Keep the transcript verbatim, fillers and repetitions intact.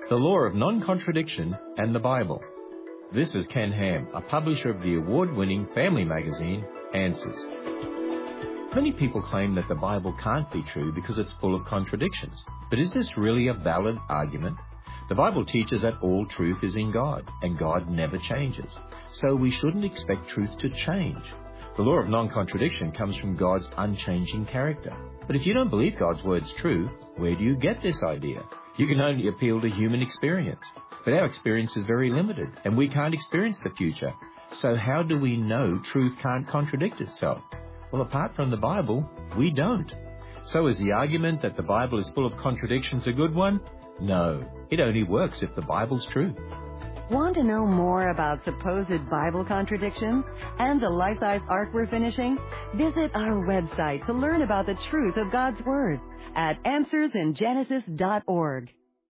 The Law of Non-Contradiction and the Bible. This is Ken Ham, a publisher of the award-winning family magazine, Answers. Many people claim that the Bible can't be true because it's full of contradictions. But is this really a valid argument? The Bible teaches that all truth is in God, and God never changes. So we shouldn't expect truth to change. The law of non-contradiction comes from God's unchanging character. But if you don't believe God's word's true, where do you get this idea? You can only appeal to human experience. But our experience is very limited, and we can't experience the future. So how do we know truth can't contradict itself? Well, apart from the Bible, we don't. So is the argument that the Bible is full of contradictions a good one? No, it only works if the Bible's true. Want to know more about supposed Bible contradictions and the life-size art we're finishing? Visit our website to learn about the truth of God's Word at answers in genesis dot org.